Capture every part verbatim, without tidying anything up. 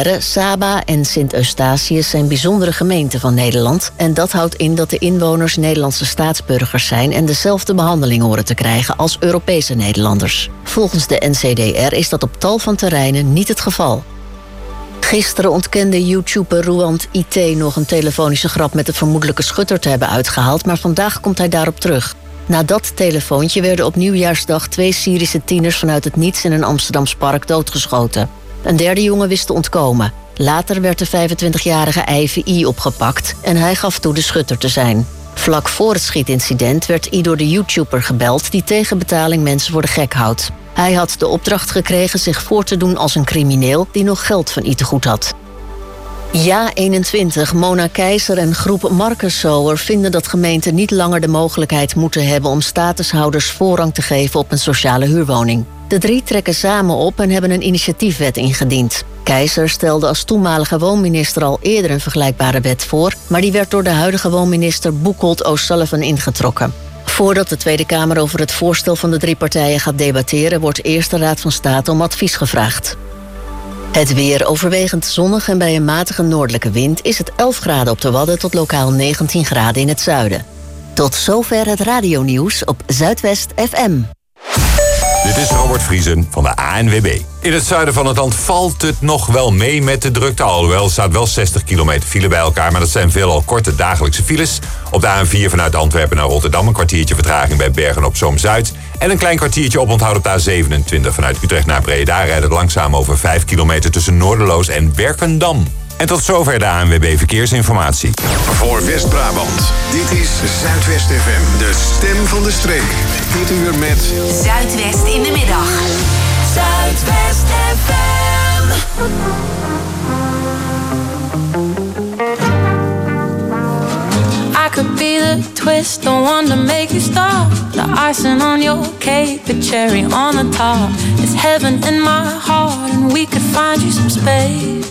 Almere, Saba en Sint-Eustatius zijn bijzondere gemeenten van Nederland. En dat houdt in dat de inwoners Nederlandse staatsburgers zijn en dezelfde behandeling horen te krijgen als Europese Nederlanders. Volgens de N C D R is dat op tal van terreinen niet het geval. Gisteren ontkende YouTuber Rouwant I T nog een telefonische grap met de vermoedelijke schutter te hebben uitgehaald, maar vandaag komt hij daarop terug. Na dat telefoontje werden op nieuwjaarsdag twee Syrische tieners vanuit het niets in een Amsterdams park doodgeschoten. Een derde jongen wist te ontkomen. Later werd de vijfentwintigjarige Ivy I opgepakt en hij gaf toe de schutter te zijn. Vlak voor het schietincident werd I door de YouTuber gebeld die tegen betaling mensen voor de gek houdt. Hij had de opdracht gekregen zich voor te doen als een crimineel die nog geld van I te goed had. Ja eenentwintig, Mona Keizer en groep Marcus Sower vinden dat gemeenten niet langer de mogelijkheid moeten hebben om statushouders voorrang te geven op een sociale huurwoning. De drie trekken samen op en hebben een initiatiefwet ingediend. Keizer stelde als toenmalige woonminister al eerder een vergelijkbare wet voor, maar die werd door de huidige woonminister Boekolt O'Sullivan ingetrokken. Voordat de Tweede Kamer over het voorstel van de drie partijen gaat debatteren, wordt eerst de Raad van State om advies gevraagd. Het weer overwegend zonnig en bij een matige noordelijke wind is het elf graden op de Wadden tot lokaal negentien graden in het zuiden. Tot zover het radionieuws op Zuidwest F M. Dit is Robert Vriesen van de A N W B. In het zuiden van het land valt het nog wel mee met de drukte. Alhoewel, er staat wel zestig kilometer file bij elkaar, maar dat zijn veelal korte dagelijkse files. Op de A N vier vanuit Antwerpen naar Rotterdam een kwartiertje vertraging bij Bergen op Zoom Zuid. En een klein kwartiertje oponthoud op de A zevenentwintig vanuit Utrecht naar Breda. Rijdt het langzaam over vijf kilometer tussen Noorderloos en Werkendam. En tot zover de A N W B Verkeersinformatie. Voor West-Brabant, dit is Zuidwest F M, de stem van de streek. Dit uur met Zuidwest in de middag. Zuidwest F M. I could be the twist, the one to make you stop. The icing on your cake, the cherry on the top. It's heaven in my heart and we could find you some space.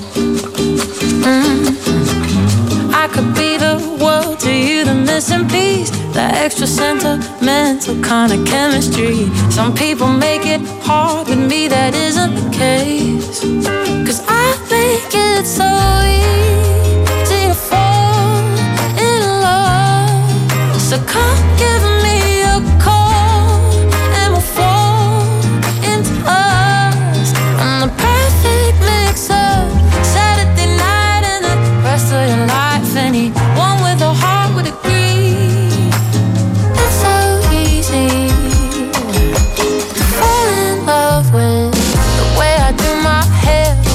Mm. I could be the world to you, the missing piece, the extra sentimental kind of chemistry. Some people make it hard, with me that isn't the case. Cause I think it's so easy to fall in love. So come give me a call and we'll fall into us. I'm the perfect mix of Saturday night and the rest of your life. Anyone with a heart would agree. It's so easy to fall in love with the way I do my hair,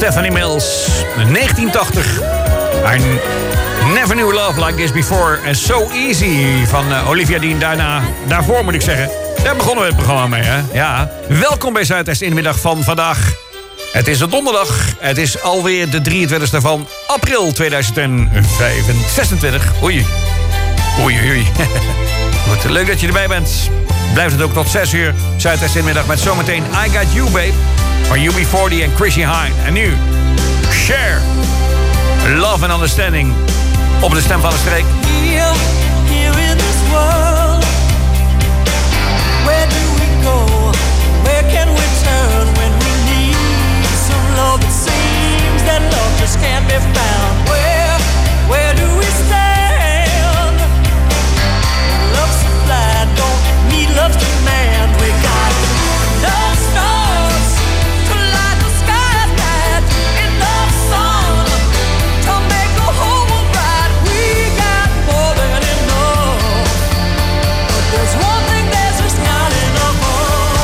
Stephanie Mills, negentien tachtig. I never knew love like this before. And So Easy van uh, Olivia Dean. Daarna, daarvoor moet ik zeggen. Daar begonnen we het programma mee, hè? Ja. Welkom bij Zuidwest in de middag van vandaag. Het is een donderdag. Het is alweer de drieëntwintigste van april tweeduizend zesentwintig. Oei. Oei, oei. Goed, leuk dat je erbij bent. Blijft het ook tot zes uur. Zuidwest in de middag met zometeen I Got You, Babe. Van U B forty en Chrissy Hine. En nu, Share. Love and Understanding. Op de stem van de streek. Here, here in this world. Where do we go? Where can we turn when we need some love? It seems that love just can't be found. Where, where do we stand? Love's supply, don't need love's demand. We got enough stars to light the sky at night. Enough sun to make the whole world bright. We got more than enough. But there's one thing there's just not enough of.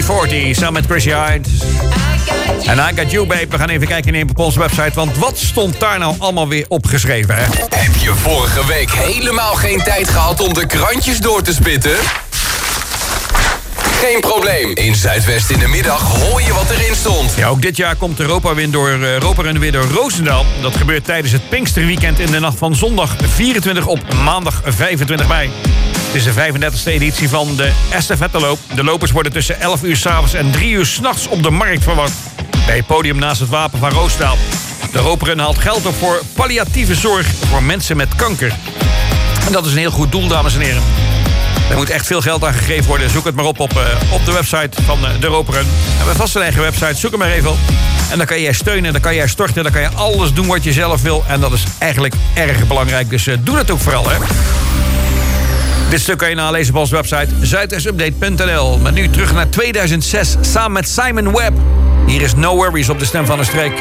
veertig, samen met Chrissy Hynde. En I Got You, babe. We gaan even kijken in op onze website, want wat stond daar nou allemaal weer opgeschreven, hè? Heb je vorige week helemaal geen tijd gehad om de krantjes door te spitten? Geen probleem. In Zuidwest in de middag hoor je wat erin stond. Ja, ook dit jaar komt Europa-win door, uh, Europa-rennen weer door Roosendaal. Dat gebeurt tijdens het Pinksterweekend in de nacht van zondag vierentwintig op maandag vijfentwintig mei. Het is de vijfendertigste editie van de estafetteloop. De lopers worden tussen elf uur 's avonds en drie uur 's nachts op de markt verwacht. Bij het podium naast het wapen van Roosendaal. De Europa-ren haalt geld op voor palliatieve zorg voor mensen met kanker. En dat is een heel goed doel, dames en heren. Er moet echt veel geld aan gegeven worden. Zoek het maar op op, uh, op de website van uh, de Europa-ren. We hebben vast een eigen website, zoek hem maar even op. En dan kan jij steunen, dan kan jij storten, dan kan je alles doen wat je zelf wil. En dat is eigenlijk erg belangrijk, dus uh, doe dat ook vooral, hè. Dit stuk kan je nalezen op onze website zuidwestupdate punt n l. Maar nu terug naar tweeduizend zes, samen met Simon Webb. Hier is No Worries op de Stem van de Streek.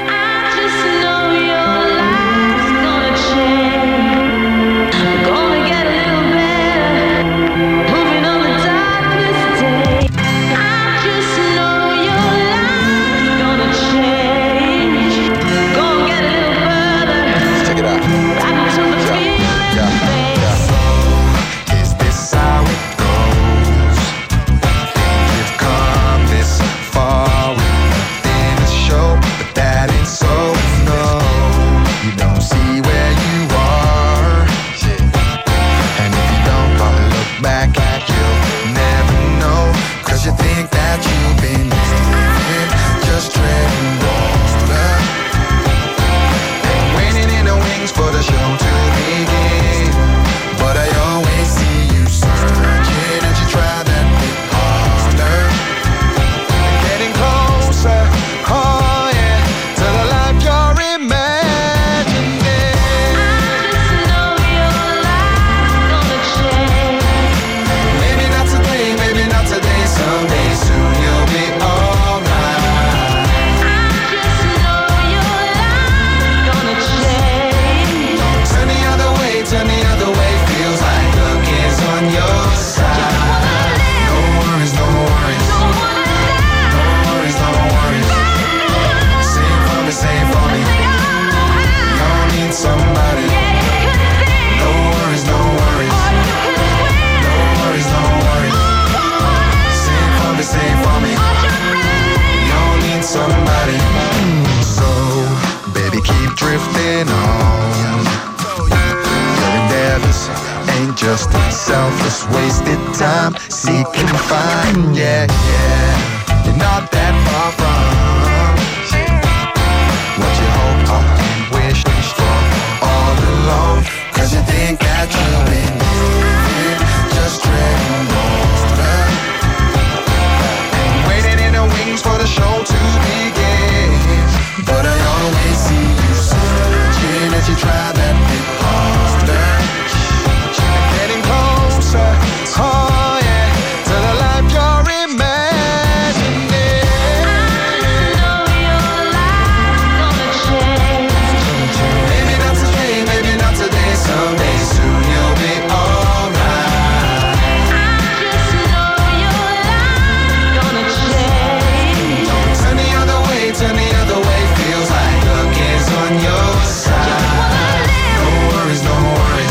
Just selfless, wasted time, seek and find. Yeah, yeah, you're not that far from what you hope and wish for all alone. Cause you think that you've been living, just treading water and waiting in the wings for the show to begin. But I always see you searching as you try that bit harder. Oh yeah, to the life you're imagining. I know your life's gonna change. Maybe not today, maybe not today, someday soon you'll be alright. I just know your life's gonna change. Don't turn the other way, turn the other way. Feels like luck is on your side. No worries, no worries.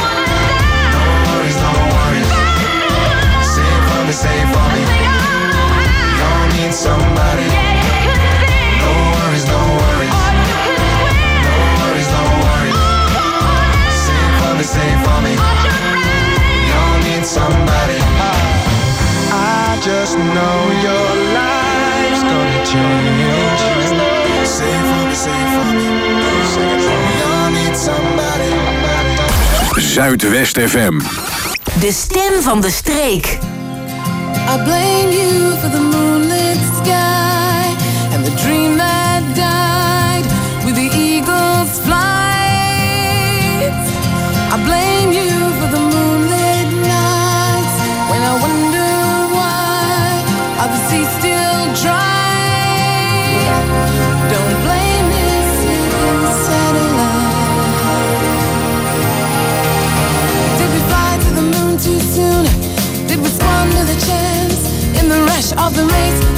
Say for me, you don't need somebody. No worries, no worries. No worries, no worries. Say for me, say for me, you don't need somebody. I just know your life's gonna change. Say for me, say for me, you don't need somebody. Zuidwest F M. De Stem van de Streek. I blame you for the moonlit sky and the dream that died with the eagle's flight. I blame you for the moonlit nights when I wonder why are the seas still dry. Don't blame this satellite. Did we fly to the moon too soon? Did we squander the chance in the rush of the race?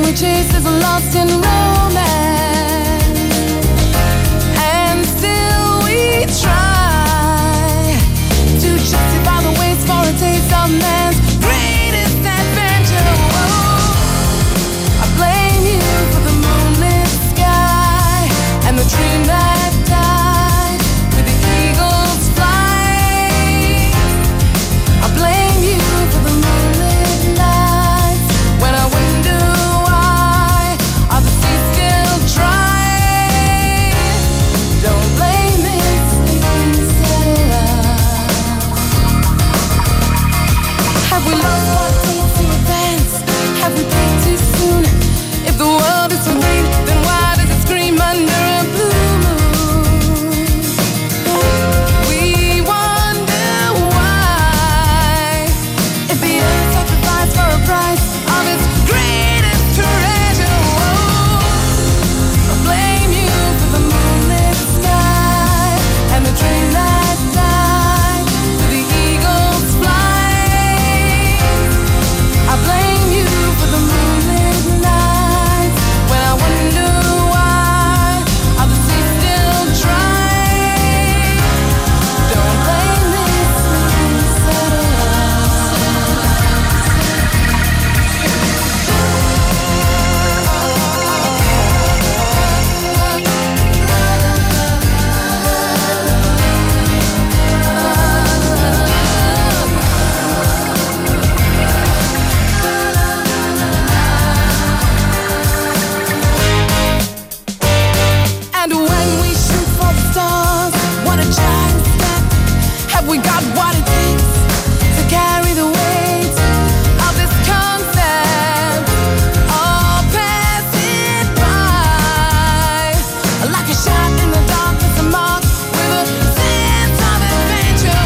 we chase is lost in romance, and still we try to justify the waste for a taste of man's greatest adventure. Whoa. I blame you for the moonlit sky and the dream that died with the eagle's flight. I blame you for the moonlit nights when I wonder why are the seas still dry. Don't blame me, sleeping sailor. Have we lost our taste to advance? Have we peaked too soon? If the world is so green, then why does it scream under a blue moon? We wonder why, if the earth sacrificed for a price of its greatest treasure. Whoa. I blame you for the moonlit sky and the dream that died with the eagle's flight. I blame you for the moonlit nights when I wonder why are the seas still dry. Don't blame me, sleeping sailor. And when we shoot for the stars, what a giant step. Have we got what it takes to carry the weight of this concept? All pass it by like a shot in the dark. It's a mark with a sense of adventure.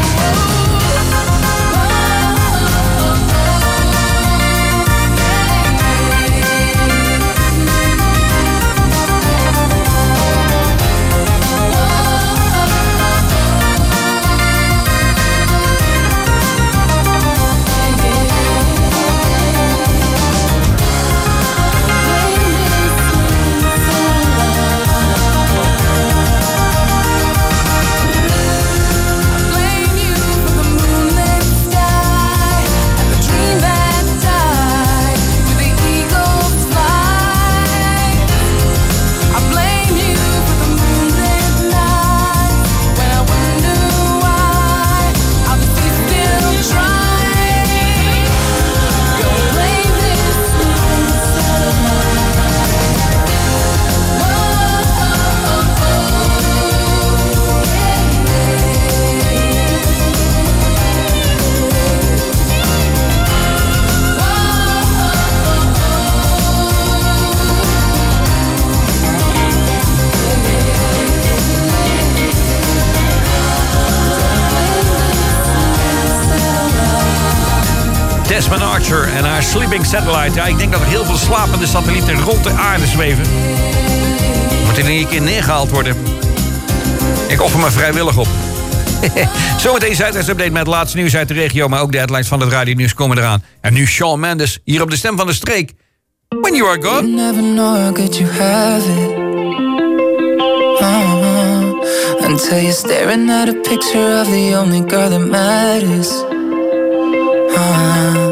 Blame you for the moonlit sky and the dream that died with the eagle's flight. I blame you for the moonlit nights when I wonder why are the seas still dry. Don't blame this sleeping sailor. Desmond Archer en haar Sleeping Satellite. Ja, ik denk dat er heel veel slapende satellieten rond de aarde zweven. Moet er een keer neergehaald worden. Ik offer me vrijwillig op. Zometeen Zuidwest Update met het laatste nieuws uit de regio, maar ook de headlines van het radionieuws komen eraan. En nu Shawn Mendes, hier op de Stem van de Streek. When you are gone. You never know how good you have it. Uh-huh. Until you're staring at a picture of the only girl that matters. Uh-huh.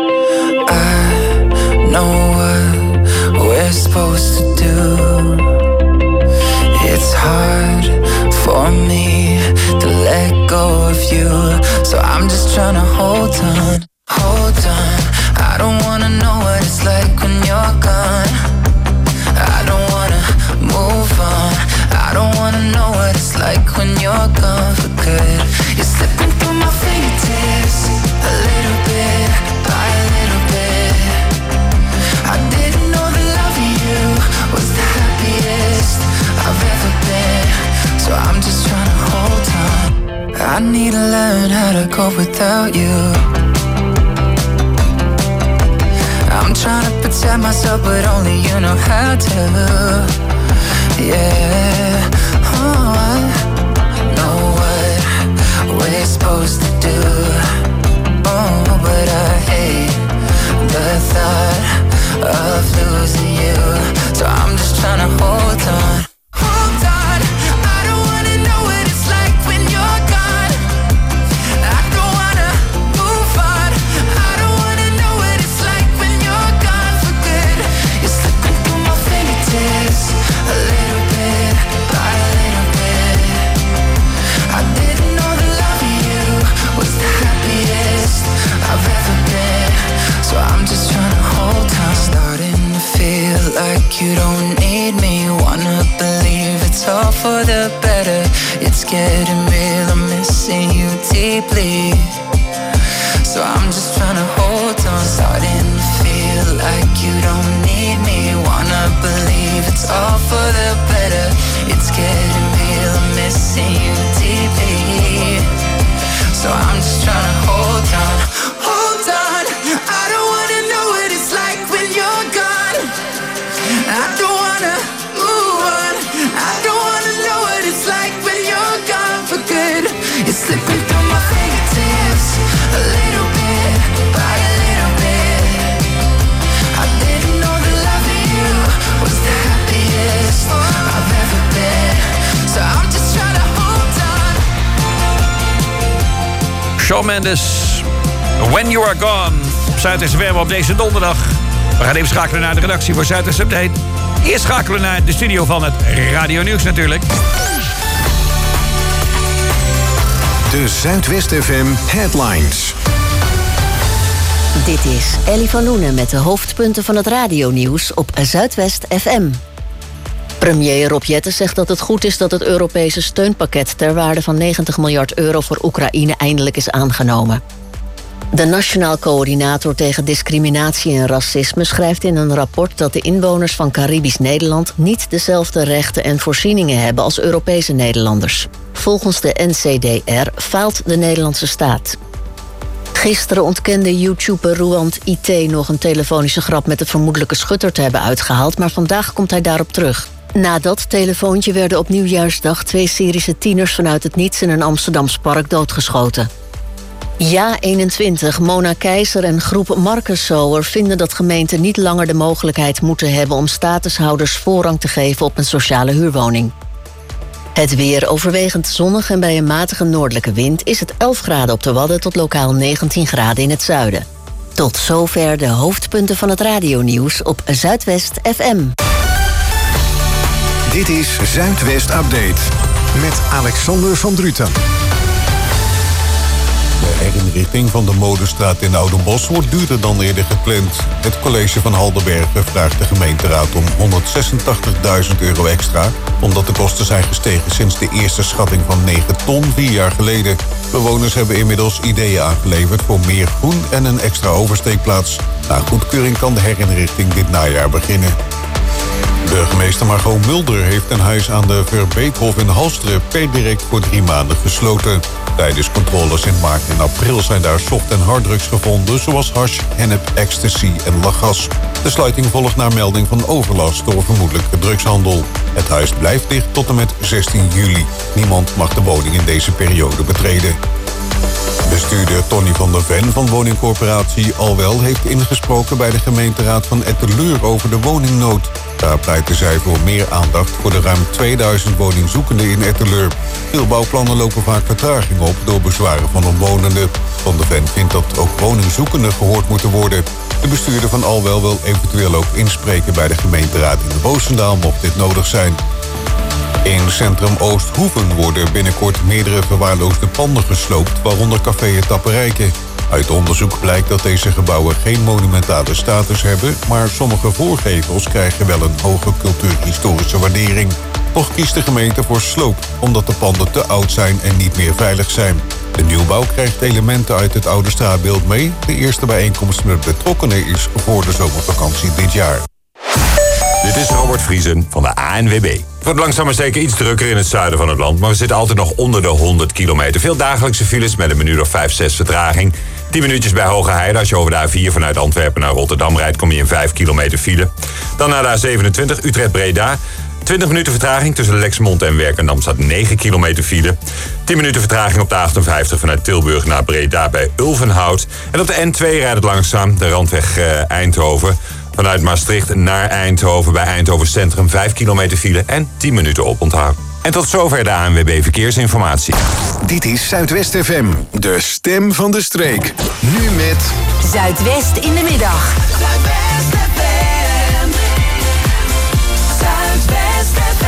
I know what we're supposed to do. It's hard for me to let go of you, so I'm just trying to hold on, hold on. I don't wanna know what it's like when you're gone. I don't wanna move on. I don't wanna know what it's like when you're gone for good. You're slipping through my fingertips, a little bit by a little bit. I didn't know that loving you was the happiest I've ever been, so I'm just trying to hold on. I need to learn how to cope without you. I'm trying to protect myself, but only you know how to. Yeah, oh, I know what we're supposed to do. Oh, but I hate the thought of losing So I'm just trying to hold on. Hold on, I don't wanna know what it's like when you're gone. I don't wanna move on. I don't wanna know what it's like when you're gone for good. You're slipping through my fingertips, a little bit, by a little bit. I didn't know the love of you was the happiest I've ever been. So I'm just trying to hold on. Starting to feel like you don't need me. Wanna believe it's all for the better. It's getting real, I'm missing you deeply. So I'm just trying to hold on. Starting to feel like you don't need me. Wanna believe it's all for the better. It's getting real, I'm missing you deeply. So I'm just trying to hold on. Hold on, I don't wanna know what it's like when you're gone. I don't wanna move on. I don't wanna know what it's like when you're gone for good. You're slipping through my fingertips, a little bit, by a little bit. I didn't know the love of you was the happiest I've ever been. So I'm just trying to hold on. Shawn Mendes, When You Are Gone. Zuidwest F M op deze donderdag. We gaan even schakelen naar de redactie voor Zuidwest Update. Eerst schakelen naar de studio van het Radio Nieuws natuurlijk. De Zuidwest F M Headlines. Dit is Ellie van Loenen met de hoofdpunten van het radionieuws op Zuidwest F M. Premier Rob Jetten zegt dat het goed is dat het Europese steunpakket ter waarde van negentig miljard euro voor Oekraïne eindelijk is aangenomen. De Nationaal Coördinator tegen Discriminatie en Racisme schrijft in een rapport dat de inwoners van Caribisch Nederland niet dezelfde rechten en voorzieningen hebben als Europese Nederlanders. Volgens de N C D R faalt de Nederlandse staat. Gisteren ontkende YouTuber Ruand I T nog een telefonische grap met de vermoedelijke schutter te hebben uitgehaald, maar vandaag komt hij daarop terug. Na dat telefoontje werden op Nieuwjaarsdag twee Syrische tieners vanuit het niets in een Amsterdams park doodgeschoten. Ja eenentwintig, Mona Keizer en groep Marcus Sower vinden dat gemeenten niet langer de mogelijkheid moeten hebben om statushouders voorrang te geven op een sociale huurwoning. Het weer overwegend zonnig en bij een matige noordelijke wind is het elf graden op de Wadden tot lokaal negentien graden in het zuiden. Tot zover de hoofdpunten van het radionieuws op Zuidwest F M. Dit is Zuidwest Update met Alexander van Druten. De herinrichting van de Modestraat in Oudenbosch wordt duurder dan eerder gepland. Het college van Haldenbergen vraagt de gemeenteraad om honderdzesentachtigduizend euro extra, omdat de kosten zijn gestegen sinds de eerste schatting van negen ton vier jaar geleden. Bewoners hebben inmiddels ideeën aangeleverd voor meer groen en een extra oversteekplaats. Na goedkeuring kan de herinrichting dit najaar beginnen. Burgemeester Margot Mulder heeft een huis aan de Verbeekhof in Halsteren per direct voor drie maanden gesloten. Tijdens controles in maart en april zijn daar soft- en harddrugs gevonden, zoals hash, hennep, ecstasy en lachgas. De sluiting volgt naar melding van overlast door vermoedelijke drugshandel. Het huis blijft dicht tot en met zestien juli. Niemand mag de woning in deze periode betreden. Bestuurder Tony van der Ven van woningcorporatie Alwel heeft ingesproken bij de gemeenteraad van Etteleur over de woningnood. Daar pleiten zij voor meer aandacht voor de ruim tweeduizend woningzoekenden in Etteleur. Veel bouwplannen lopen vaak vertraging op door bezwaren van omwonenden. Van der Ven vindt dat ook woningzoekenden gehoord moeten worden. De bestuurder van Alwel wil eventueel ook inspreken bij de gemeenteraad in de Roosendaal mocht dit nodig zijn. In Centrum Oosthoeven worden binnenkort meerdere verwaarloosde panden gesloopt, waaronder café Het Tapperijke. Uit onderzoek blijkt dat deze gebouwen geen monumentale status hebben, maar sommige voorgevels krijgen wel een hoge cultuurhistorische waardering. Toch kiest de gemeente voor sloop, omdat de panden te oud zijn en niet meer veilig zijn. De nieuwbouw krijgt elementen uit het oude straatbeeld mee. De eerste bijeenkomst met betrokkenen is voor de zomervakantie dit jaar. Dit is Robert Vriesen van de A N W B. Het wordt langzaam maar zeker iets drukker in het zuiden van het land, maar we zitten altijd nog onder de honderd kilometer. Veel dagelijkse files met een minuut of vijf, zes vertraging. tien minuutjes bij Hoge Heide. Als je over de A vier vanuit Antwerpen naar Rotterdam rijdt, kom je in vijf kilometer file. Dan naar de A zevenentwintig, Utrecht-Breda. twintig minuten vertraging tussen Lexmond en Werkendam staat negen kilometer file. tien minuten vertraging op de achtenvijftig vanuit Tilburg naar Breda bij Ulvenhout. En op de N twee rijdt het langzaam, de randweg uh, Eindhoven. Vanuit Maastricht naar Eindhoven bij Eindhoven Centrum vijf kilometer file en tien minuten oponthoud. En tot zover de A N W B Verkeersinformatie. Dit is Zuidwest F M, de stem van de streek. Nu met... Zuidwest in de middag. Zuidwest F M. Zuidwest F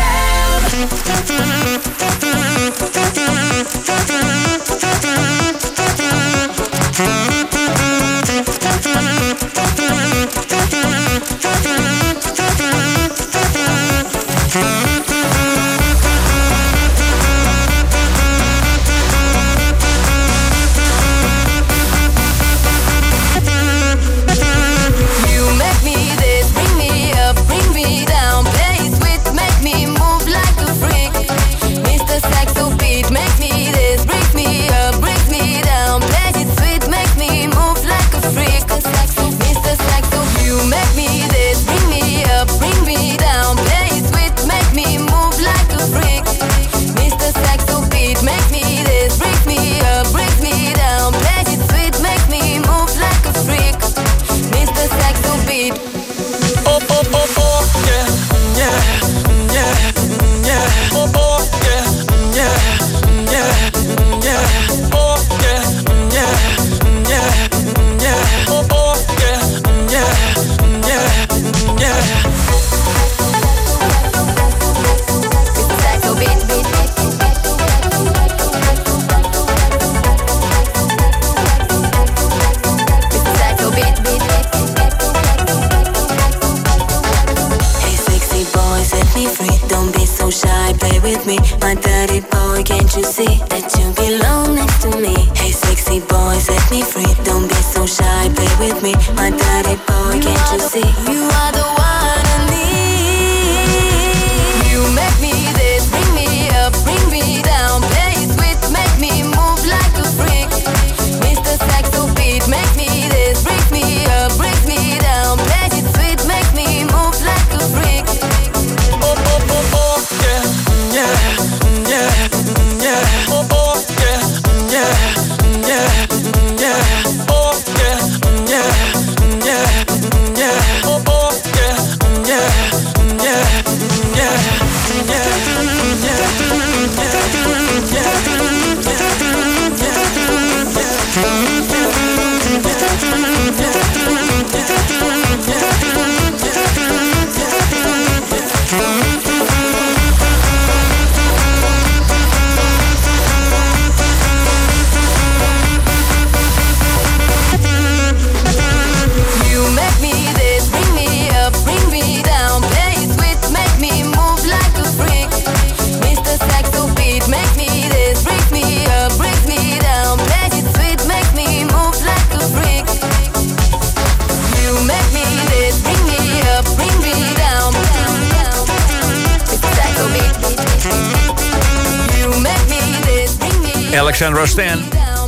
Alexandra Stan,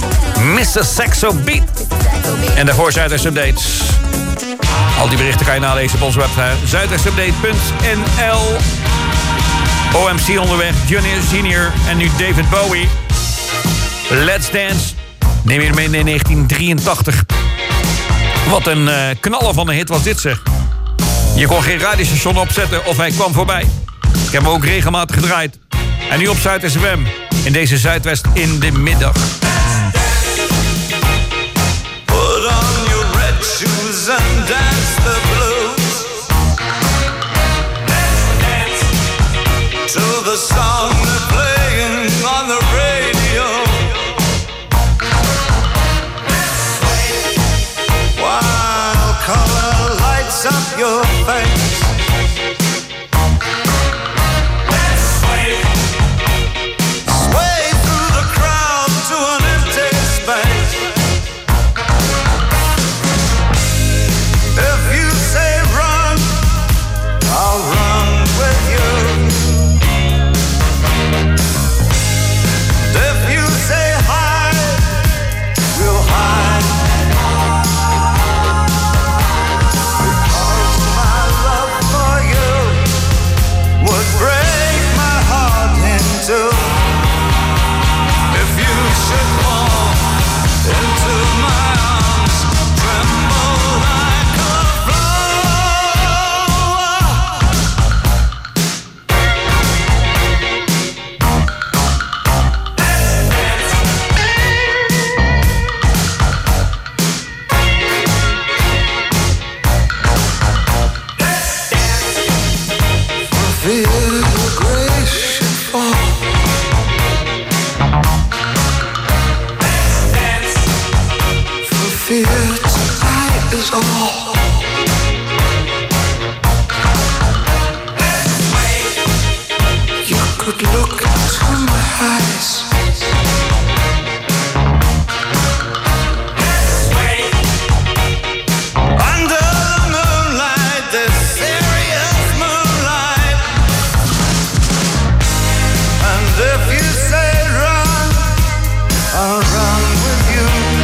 mister Saxo Beat. En daarvoor Zuidwest Updates. Al die berichten kan je nalezen op onze website zuidwest update punt n l. O M C onderweg, Junior Senior en nu David Bowie. Let's Dance. Neem je mee in negentien drieëntachtig. Wat een uh, knaller van een hit was dit, zeg. Je kon geen radiostation opzetten of hij kwam voorbij. Ik heb hem ook regelmatig gedraaid. En nu op Zuidwest F M. In deze Zuidwest in de middag. Put on your red shoes and dance the blues. Let's dance to the song they're playing on the radio. Let's sway while color lights up your face. Love fear tonight is all. You could look into my eyes. Under the moonlight, this serious moonlight. And if you say run, I'll run with you.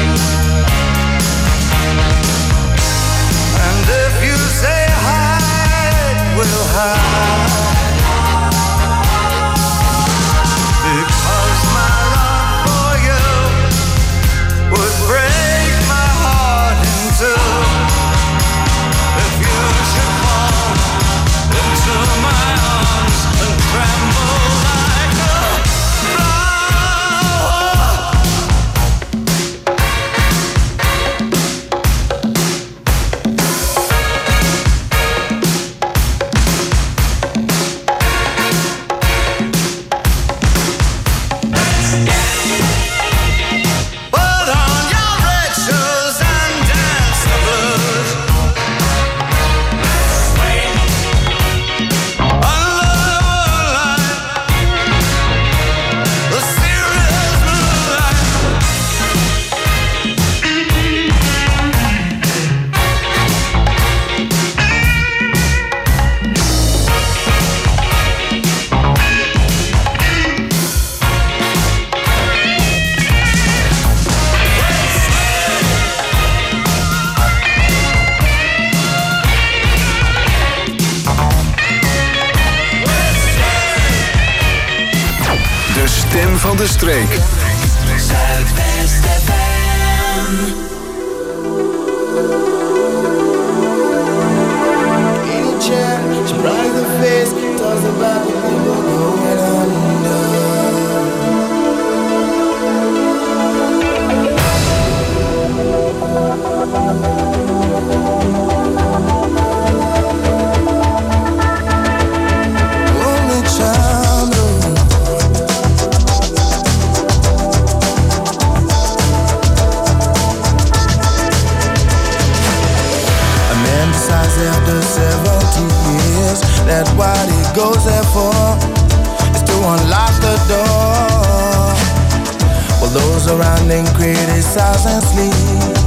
And if you say hide, we'll hide. Because my love for you would break my heart in two. If you should fall into my arms and tremble like a put on your red shoes and dance the blues. Under the moonlight, the serious moonlight. De stem van de streek. Zuidwest F M. In a chair, she bright the face, talks about the people going under. Only child, a man decides after seventy years that what he goes there for is to unlock the door. While those around him criticize and sleep.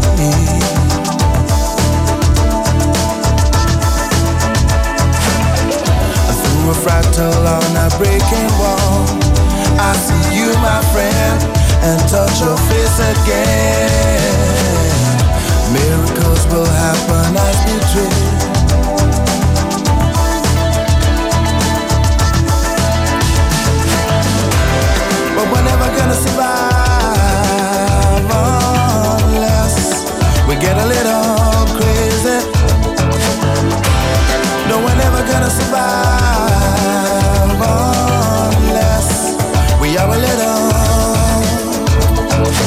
Through a fractal on a breaking wall, I see you, my friend, and touch your face again. Miracles will happen as we dream. But we're never gonna survive unless we get a little crazy. No, we're never gonna survive unless we are a little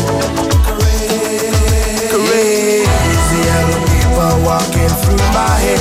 crazy. Yellow people walking through my head.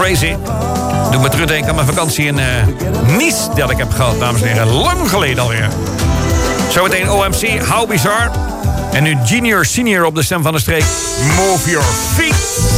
Crazy. Doe me terugdenken aan mijn vakantie in uh, Nice dat ik heb gehad, dames en heren. Lang geleden alweer. Zometeen O M C, How Bizarre. En nu Junior Senior op de stem van de streek. Move your feet.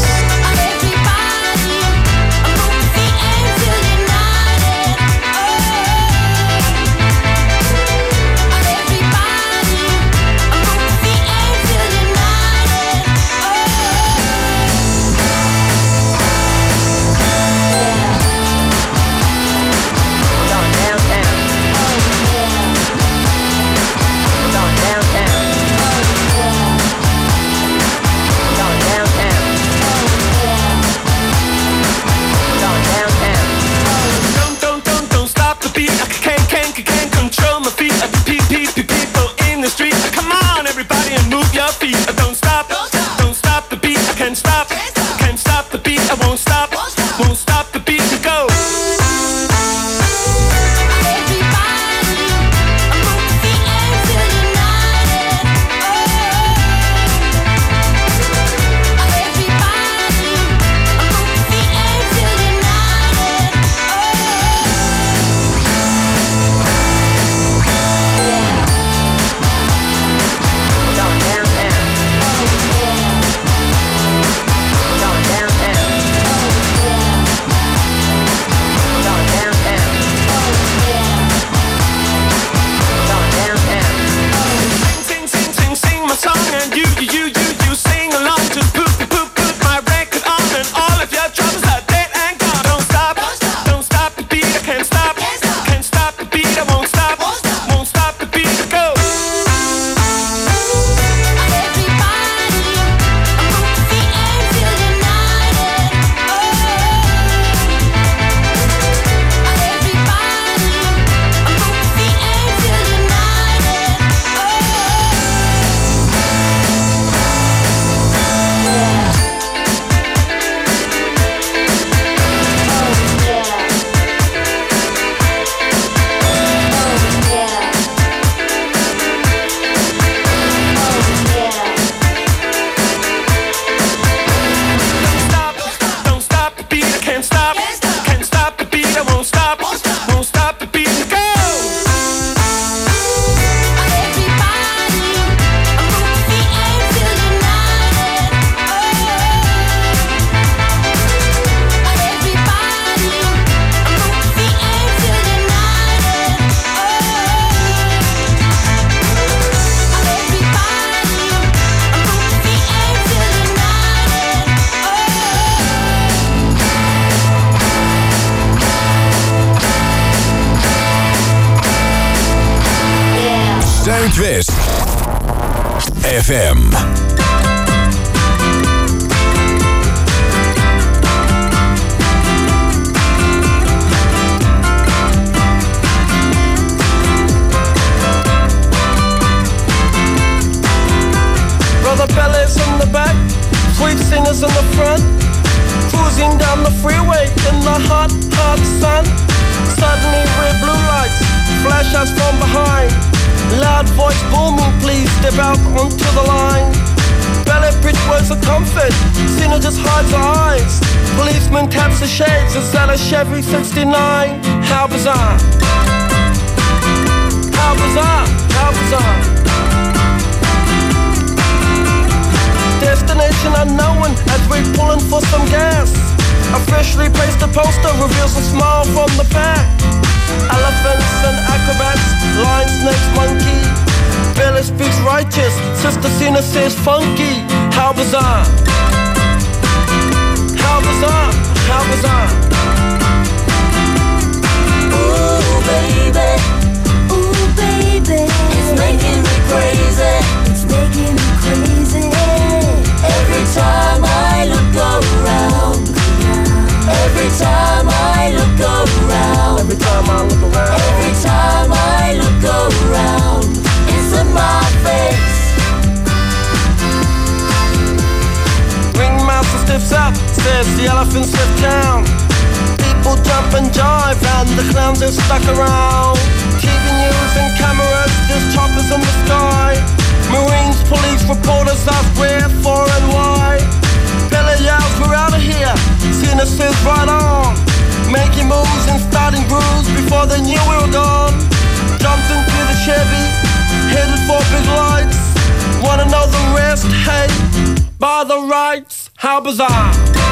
Zuidwest F M. Brother Bellas in the back, sweet singers in the front, cruising down the freeway in the hot, hot sun. Suddenly red blue lights flash us from behind. Loud voice booming, please step out onto the line. Ballet bridge words of comfort, Cena just hides her eyes. Policeman taps the shades, is that a Chevy sixty-nine? How bizarre, how bizarre, how bizarre. Destination unknown as we're pulling for some gas. Officially placed a poster, reveals a smile from the back. Elephants and acrobats, lion, snakes, monkey. Billy speaks righteous, Sister Cena says funky. How bizarre, how bizarre, how bizarre. Ooh baby, ooh baby, it's making me crazy, it's making me crazy. Every time I look around, every time I look around, every time I look around, every time I look around, it's in my face. Ringmaster stiffs up, says the elephants left town. People jump and jive and the clowns are stuck around. T V news and cameras, there's choppers in the sky. Marines, police, reporters ask where, for and why. Bella yells, we're out of here. Cena is right on. Making moves and starting grooves before they knew we were gone. Jumped into the Chevy, headed for big lights. Wanna know the rest? Hey, by the rights. How bizarre.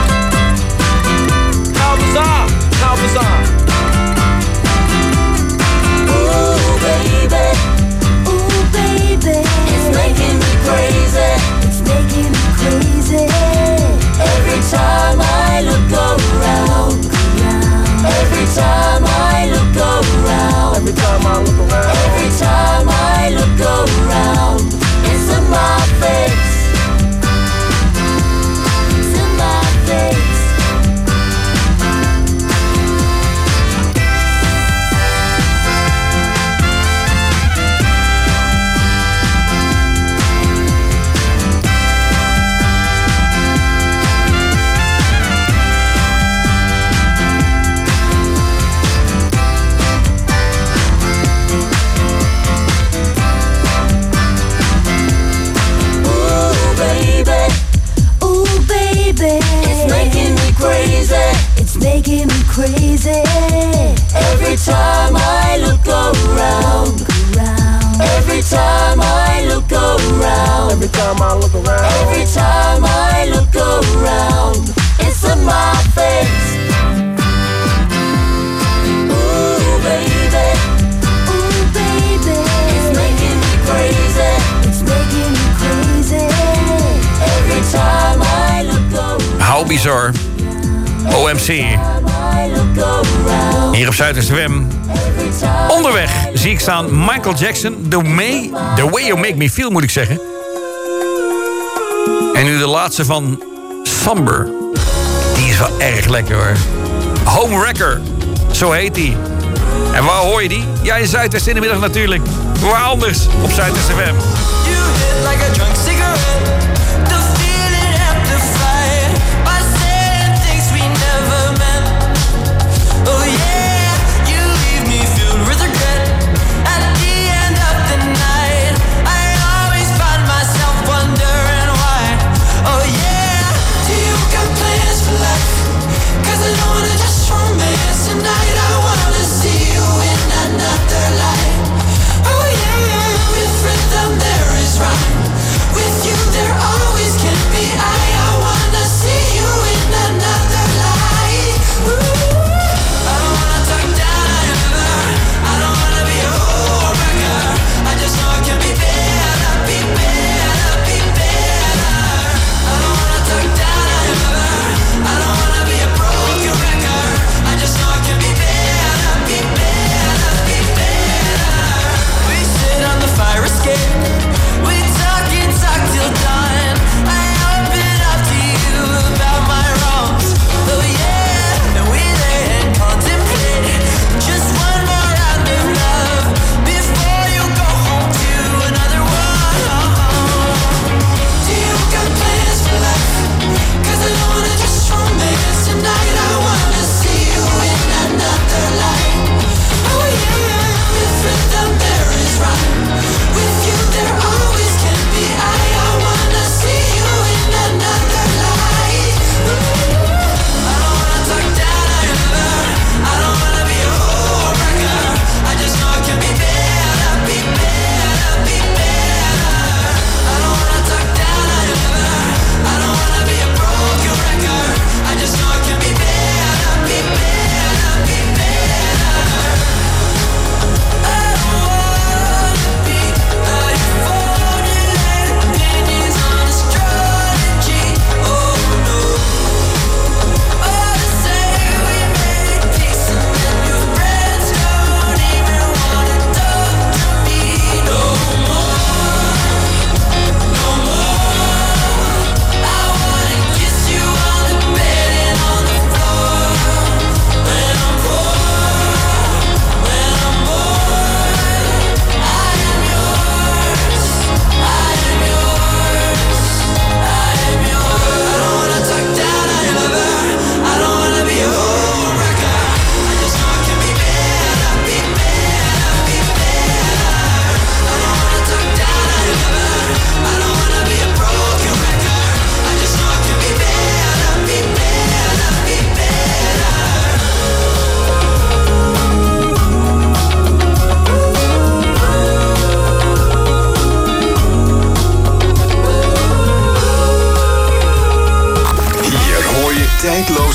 How bizarre. How bizarre. Ooh, baby. Ooh, baby. It's making me crazy. It's making me crazy. Every time I look around. Every time I look around. Every time I look around. Every time I look around. It's in my face. It's in my face. It's making me crazy. It's making me crazy. Every time I look around. Every time I look around. Every time I look around. Every time I look around. It's in my face. Ooh, baby. Ooh, baby. It's making me crazy. It's making me crazy. Every time I look around. How bizar. O M C. Hier op Zuidwest F M. Onderweg zie ik staan Michael Jackson. The way, the way You Make Me Feel, moet ik zeggen. En nu de laatste van Somber. Die is wel erg lekker, hoor. Home Wrecker. Zo heet die. En waar hoor je die? Ja, in Zuidwest in de middag natuurlijk. Waar anders op Zuidwest F M. You hit like a drunk cigarette. The feeling amplified by saying things we never meant. Oh yeah, you leave me filled with regret. At the end of the night, I always find myself wondering why. Oh yeah, do you got plans for life? Cause I don't wanna just romance tonight. I wanna see you in another light. Oh yeah, with rhythm there is rhyme. With you there are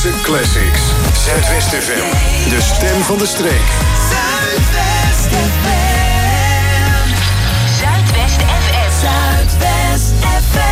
Zandvoortse classics. Zuidwest F M, de stem van de streek. Zuidwest F M. Zuidwest F M. Zuidwest F M.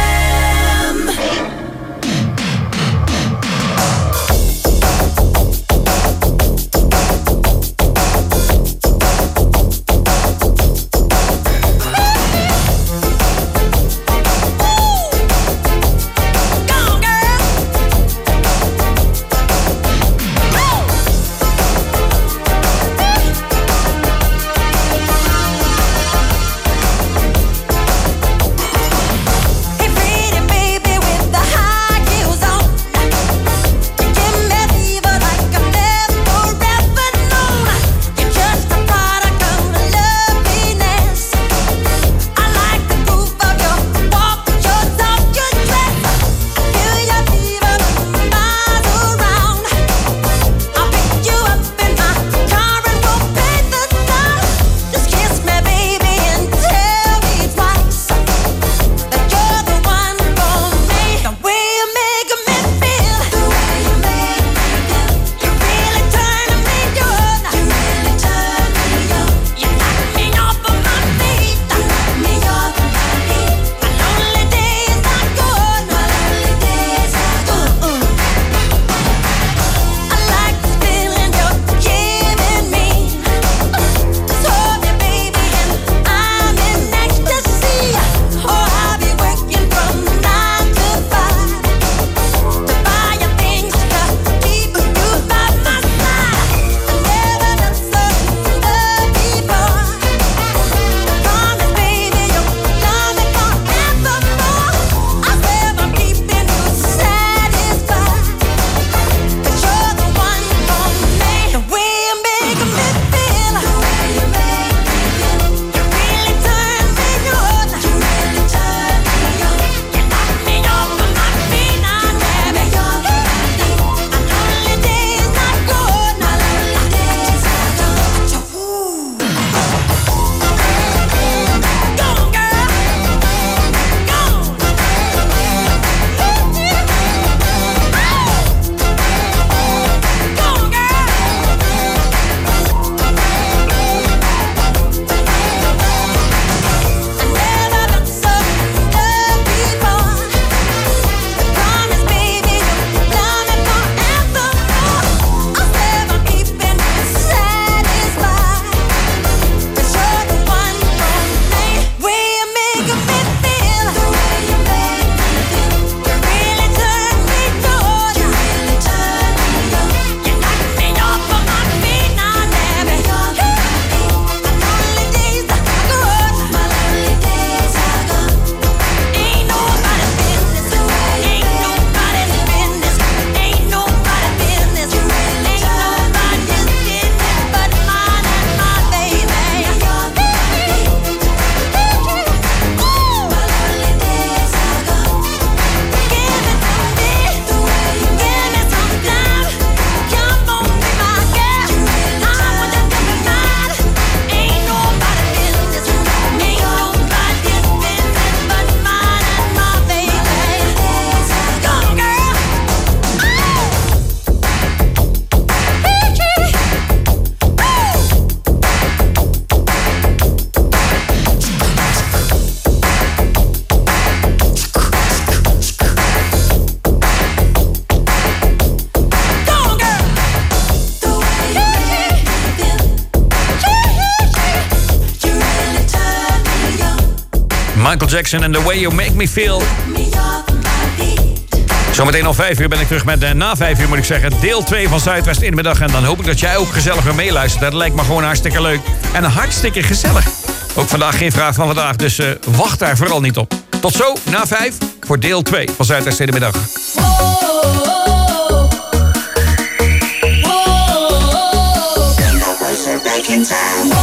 Michael Jackson en The Way You Make Me Feel. Zometeen om vijf uur ben ik terug met, uh, na vijf uur moet ik zeggen, deel twee van Zuidwest in de middag. En dan hoop ik dat jij ook gezellig weer meeluistert. Dat lijkt me gewoon hartstikke leuk en hartstikke gezellig. Ook vandaag geen vraag van vandaag, dus uh, wacht daar vooral niet op. Tot zo, na vijf, voor deel twee van Zuidwest in de middag. Back in time.